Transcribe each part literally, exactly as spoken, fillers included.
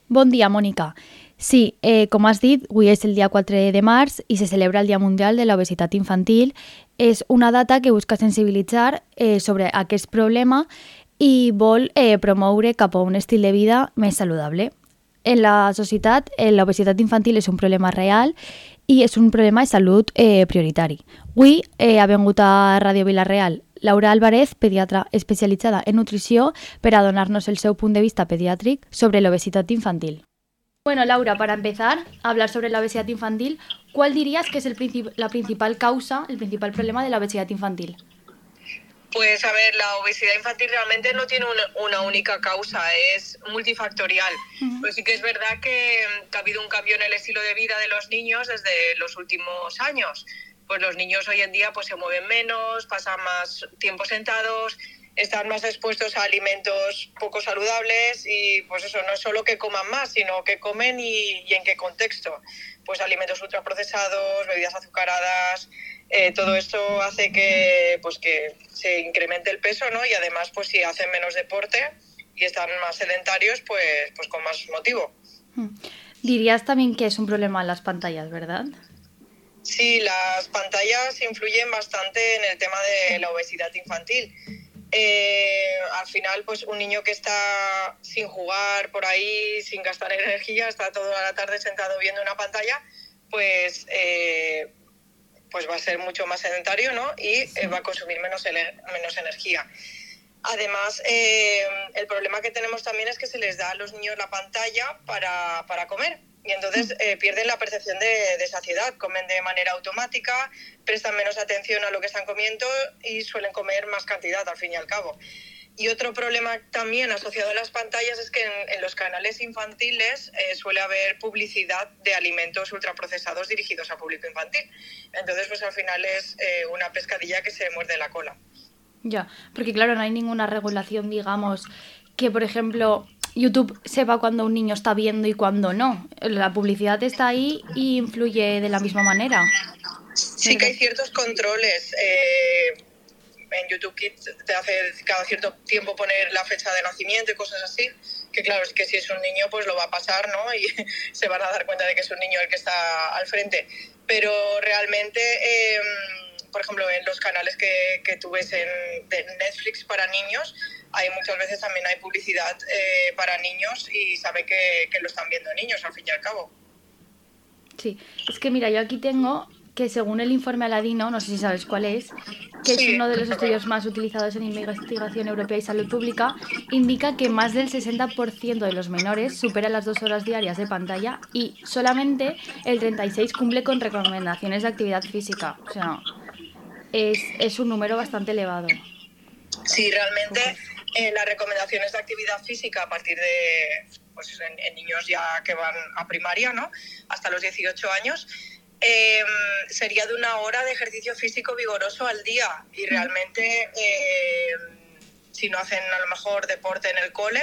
Bon dia, Mònica. Sí, eh, com has dit, avui és el dia quatre de març i se celebra el Dia Mundial de l'Obesitat Infantil. És una data que busca sensibilitzar eh, sobre aquest problema i vol eh, promoure cap a un estil de vida més saludable. En la societat, eh, l'obesitat infantil és un problema real i és un problema de salut eh, prioritari. Avui eh, ha vingut a Ràdio Vila-real Laura Álvarez, pediatra especialitzada en nutrició, per a donar-nos el seu punt de vista pediàtric sobre l'obesitat infantil. Bueno, Laura, para empezar a hablar sobre la obesidad infantil, ¿cuál dirías que es el princip- la principal causa, el principal problema de la obesidad infantil? Pues a ver, la obesidad infantil realmente no tiene una, una única causa, es multifactorial. Uh-huh. Pues sí que es verdad que, que ha habido un cambio en el estilo de vida de los niños desde los últimos años. Pues los niños hoy en día pues se mueven menos, pasan más tiempo sentados, están más expuestos a alimentos poco saludables y pues eso, no es solo que coman más, sino que comen y, y en qué contexto. Pues alimentos ultraprocesados, bebidas azucaradas, eh, todo esto hace que, pues que se incremente el peso, ¿no? Y además pues si hacen menos deporte y están más sedentarios, pues, pues con más motivo. Dirías también que es un problema las pantallas, ¿verdad? Sí, las pantallas influyen bastante en el tema de la obesidad infantil. Eh, al final, pues un niño que está sin jugar por ahí, sin gastar energía, está toda la tarde sentado viendo una pantalla, pues, eh, pues va a ser mucho más sedentario, ¿no? Y eh, va a consumir menos, menos energía. Además, eh, el problema que tenemos también es que se les da a los niños la pantalla para, para comer. Y entonces eh, pierden la percepción de, de saciedad, comen de manera automática, prestan menos atención a lo que están comiendo y suelen comer más cantidad al fin y al cabo. Y otro problema también asociado a las pantallas es que en, en los canales infantiles eh, suele haber publicidad de alimentos ultraprocesados dirigidos a público infantil. Entonces, pues al final es eh, una pescadilla que se muerde la cola. Ya, porque claro, no hay ninguna regulación, digamos, que por ejemplo YouTube sepa cuando un niño está viendo y cuando no. La publicidad está ahí y influye de la misma manera. Sí, ¿verdad? Que hay ciertos controles. Eh, en YouTube Kids te hace cada cierto tiempo poner la fecha de nacimiento y cosas así. Que claro, es que si es un niño pues lo va a pasar, ¿no? Y se van a dar cuenta de que es un niño el que está al frente. Pero realmente... Eh, por ejemplo, en los canales que, que tú ves en de Netflix para niños, hay muchas veces también hay publicidad eh, para niños y sabe que, que lo están viendo niños, al fin y al cabo. Sí, es que mira, yo aquí tengo que según el informe Aladino, no sé si sabes cuál es, que sí, es uno de los estudios más utilizados en investigación europea y salud pública, indica que más del sesenta por ciento de los menores supera las dos horas diarias de pantalla y solamente el treinta y seis por ciento cumple con recomendaciones de actividad física. O sea, es, es un número bastante elevado. Sí, realmente eh, las recomendaciones de actividad física a partir de, pues en, en niños ya que van a primaria, ¿no? Hasta los dieciocho años, eh, sería de una hora de ejercicio físico vigoroso al día y realmente eh, si no hacen a lo mejor deporte en el cole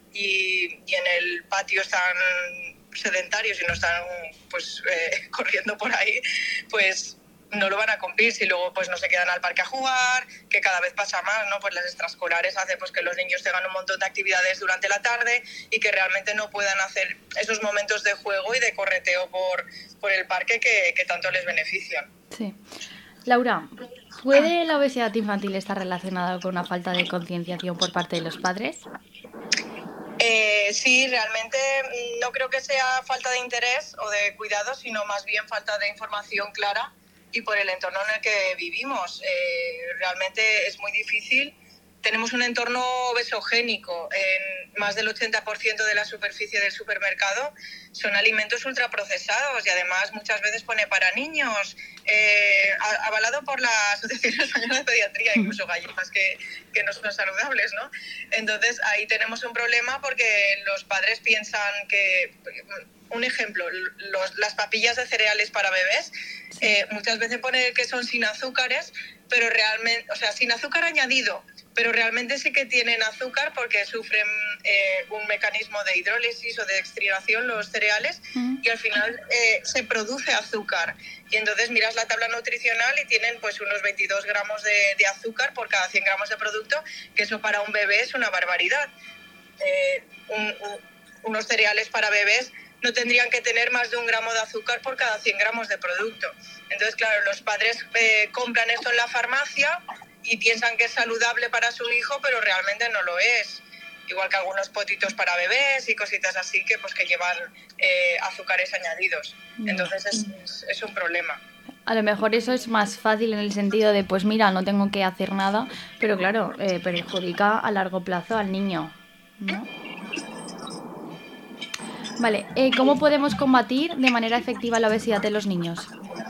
y, y en el patio están sedentarios y no están pues eh, corriendo por ahí, pues no lo van a cumplir si luego pues no se quedan al parque a jugar, que cada vez pasa más, ¿no? Pues las extraescolares hacen pues que los niños tengan un montón de actividades durante la tarde y que realmente no puedan hacer esos momentos de juego y de correteo por, por el parque que, que tanto les benefician. Sí. Laura, ¿puede la obesidad infantil estar relacionada con una falta de concienciación por parte de los padres? Eh, sí, realmente no creo que sea falta de interés o de cuidado, sino más bien falta de información clara y por el entorno en el que vivimos. Eh, realmente es muy difícil. Tenemos un entorno obesogénico. En más del ochenta por ciento de la superficie del supermercado son alimentos ultraprocesados y además muchas veces pone para niños, eh, avalado por la Asociación Española de Pediatría, incluso galletas que, que no son saludables, ¿no? Entonces ahí tenemos un problema porque los padres piensan que... Un ejemplo, los, las papillas de cereales para bebés, eh, muchas veces pone que son sin azúcares, pero realmente, o sea, sin azúcar añadido, pero realmente sí que tienen azúcar porque sufren eh, un mecanismo de hidrólisis o de extridación los cereales mm. y al final eh, se produce azúcar. Y entonces miras la tabla nutricional y tienen pues unos veintidós gramos de, de azúcar por cada cien gramos de producto, que eso para un bebé es una barbaridad. Eh, un, un, unos cereales para bebés no tendrían que tener más de un gramo de azúcar por cada cien gramos de producto. Entonces, claro, los padres eh, compran esto en la farmacia y piensan que es saludable para su hijo, pero realmente no lo es. Igual que algunos potitos para bebés y cositas así que, pues, que llevan eh, azúcares añadidos. Entonces es, es, es un problema. A lo mejor eso es más fácil en el sentido de, pues mira, no tengo que hacer nada, pero claro, eh, perjudica a largo plazo al niño, ¿no? Vale, eh, ¿cómo podemos combatir de manera efectiva la obesidad de los niños?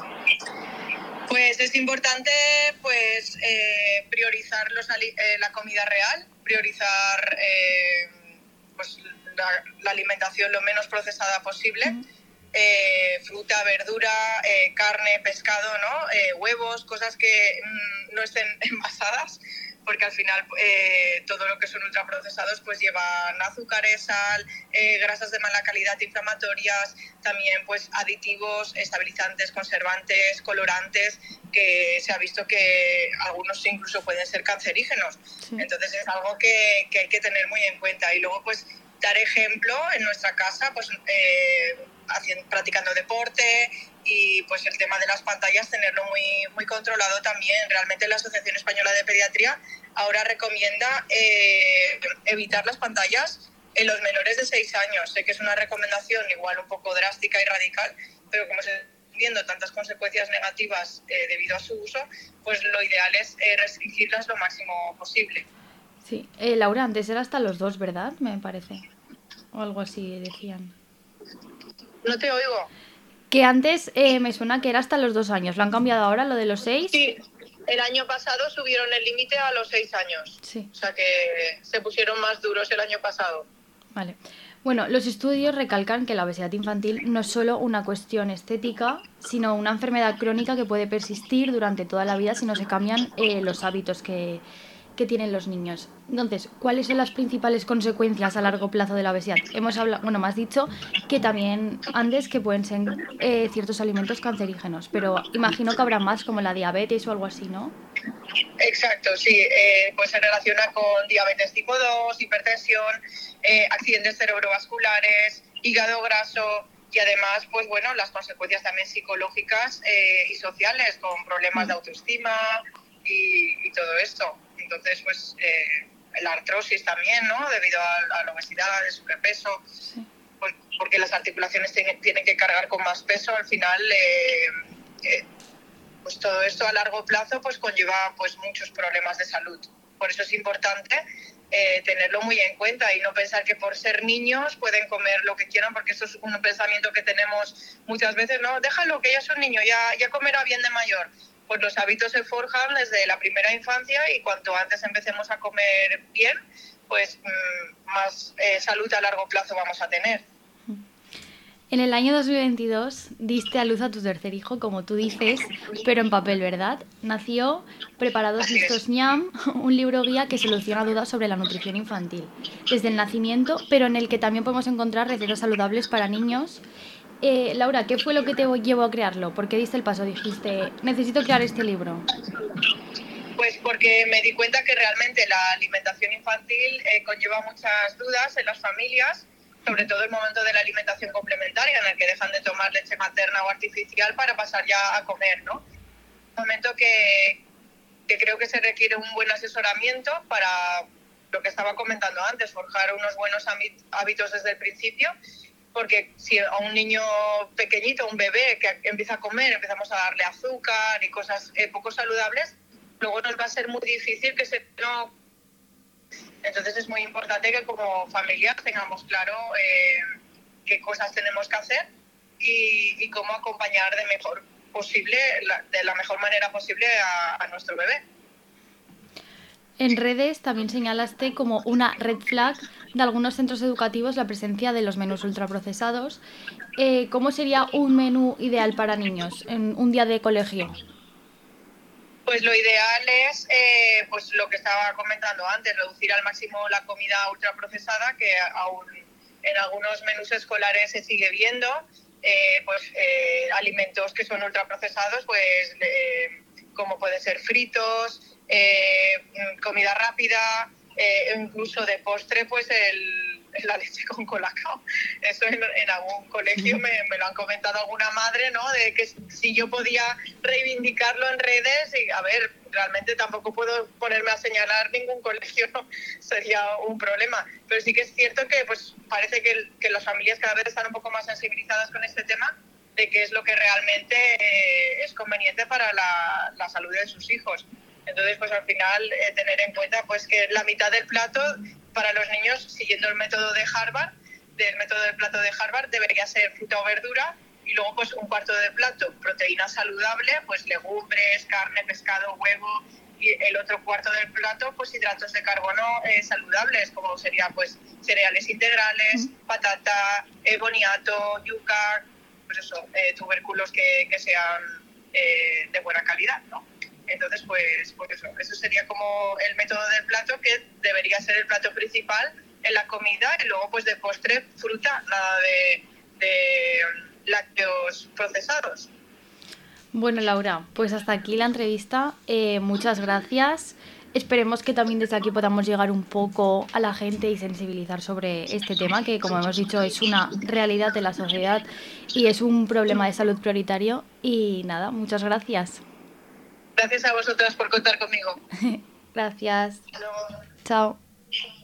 Pues es importante pues eh, priorizar los ali- eh, la comida real, priorizar eh, pues, la, la alimentación lo menos procesada posible, mm. eh, fruta, verdura, eh, carne, pescado, ¿no? Eh, huevos, cosas que mm, no estén envasadas, porque al final eh, todo lo que son ultraprocesados pues llevan azúcares, sal, eh, grasas de mala calidad, inflamatorias, también pues aditivos, estabilizantes, conservantes, colorantes, que se ha visto que algunos incluso pueden ser cancerígenos. Sí. Entonces es algo que, que hay que tener muy en cuenta. Y luego pues dar ejemplo en nuestra casa, pues eh, haciendo, practicando deporte, y pues el tema de las pantallas tenerlo muy, muy controlado también. Realmente la Asociación Española de Pediatría ahora recomienda eh, evitar las pantallas en los menores de seis años. Sé que es una recomendación igual un poco drástica y radical, pero como se está viendo tantas consecuencias negativas eh, debido a su uso, pues lo ideal es eh, restringirlas lo máximo posible. Sí, eh, Laura, antes era hasta los dos, ¿verdad? Me parece. O algo así decían. No te oigo. Que antes eh, me suena que era hasta los dos años. ¿Lo han cambiado ahora, lo de los seis? Sí, el año pasado subieron el límite a los seis años. Sí. O sea que se pusieron más duros el año pasado. Vale. Bueno, los estudios recalcan que la obesidad infantil no es solo una cuestión estética, sino una enfermedad crónica que puede persistir durante toda la vida si no se cambian eh, los hábitos que, que tienen los niños. Entonces, ¿cuáles son las principales consecuencias a largo plazo de la obesidad? Hemos hablado, bueno, me has dicho que también antes que pueden ser eh, ciertos alimentos cancerígenos, pero imagino que habrá más como la diabetes o algo así, ¿no? Exacto, sí, eh, pues se relaciona con diabetes tipo dos, hipertensión, eh, accidentes cerebrovasculares, hígado graso y además, pues bueno, las consecuencias también psicológicas eh, y sociales con problemas de autoestima y, y todo esto. Entonces, pues eh, la artrosis también, ¿no? Debido a, a la obesidad, el sobrepeso, sí. Pues porque las articulaciones tienen, tienen que cargar con más peso, al final eh, eh, pues todo esto a largo plazo pues conlleva pues muchos problemas de salud. Por eso es importante eh, tenerlo muy en cuenta y no pensar que por ser niños pueden comer lo que quieran, porque eso es un pensamiento que tenemos muchas veces, no, déjalo, que ya es un niño, ya, ya comerá bien de mayor. Pues los hábitos se forjan desde la primera infancia y cuanto antes empecemos a comer bien, pues mmm, más eh, salud a largo plazo vamos a tener. En el año dos mil veintidós diste a luz a tu tercer hijo, como tú dices, pero en papel, ¿verdad? Nació Preparados Listos Ñam, un libro guía que soluciona dudas sobre la nutrición infantil, desde el nacimiento, pero en el que también podemos encontrar recetas saludables para niños. Eh, Laura, ¿qué fue lo que te llevó a crearlo? ¿Por qué diste el paso? Dijiste, necesito crear este libro. Pues porque me di cuenta que realmente la alimentación infantil eh, conlleva muchas dudas en las familias, sobre todo el momento de la alimentación complementaria, en el que dejan de tomar leche materna o artificial para pasar ya a comer, ¿no? Un momento que, que creo que se requiere un buen asesoramiento para lo que estaba comentando antes, forjar unos buenos hábitos desde el principio, porque si a un niño pequeñito, un bebé que empieza a comer, empezamos a darle azúcar y cosas eh, poco saludables, luego nos va a ser muy difícil que se... No, entonces es muy importante que como familia tengamos claro eh, qué cosas tenemos que hacer y, y cómo acompañar de mejor posible, la, de la mejor manera posible a, a nuestro bebé. En redes también señalaste como una red flag de algunos centros educativos la presencia de los menús ultraprocesados. Eh, ¿Cómo sería un menú ideal para niños en un día de colegio? Pues lo ideal es, eh, pues lo que estaba comentando antes, reducir al máximo la comida ultraprocesada, que aún en algunos menús escolares se sigue viendo, eh, pues eh, alimentos que son ultraprocesados, pues eh, como pueden ser fritos, eh, comida rápida, eh, incluso de postre, pues el, la leche con colacao. Eso en, en algún colegio me, me lo han comentado alguna madre, ¿no? De que si yo podía reivindicarlo en redes, y a ver, realmente tampoco puedo ponerme a señalar ningún colegio, ¿no? Sería un problema. Pero sí que es cierto que pues parece que, que las familias cada vez están un poco más sensibilizadas con este tema, de qué es lo que realmente eh, es conveniente para la, la salud de sus hijos. Entonces, pues al final eh, tener en cuenta pues que la mitad del plato para los niños, siguiendo el método de Harvard, del método del plato de Harvard, debería ser fruta o verdura, y luego pues un cuarto del plato proteína saludable, pues legumbres, carne, pescado, huevo, y el otro cuarto del plato pues hidratos de carbono eh, saludables, como sería pues cereales integrales, patata, eh, boniato, yuca, pues eso, eh, tubérculos que, que sean eh, de buena calidad, ¿no? Entonces, pues, pues eso, eso sería como el método del plato, que debería ser el plato principal en la comida, y luego pues de postre fruta, nada de, de lácteos procesados. Bueno, Laura, pues hasta aquí la entrevista. Eh, muchas gracias. Esperemos que también desde aquí podamos llegar un poco a la gente y sensibilizar sobre este tema, que como hemos dicho es una realidad de la sociedad y es un problema de salud prioritario. Y nada, muchas gracias. Gracias a vosotras por contar conmigo. Gracias. Hasta luego. Chao.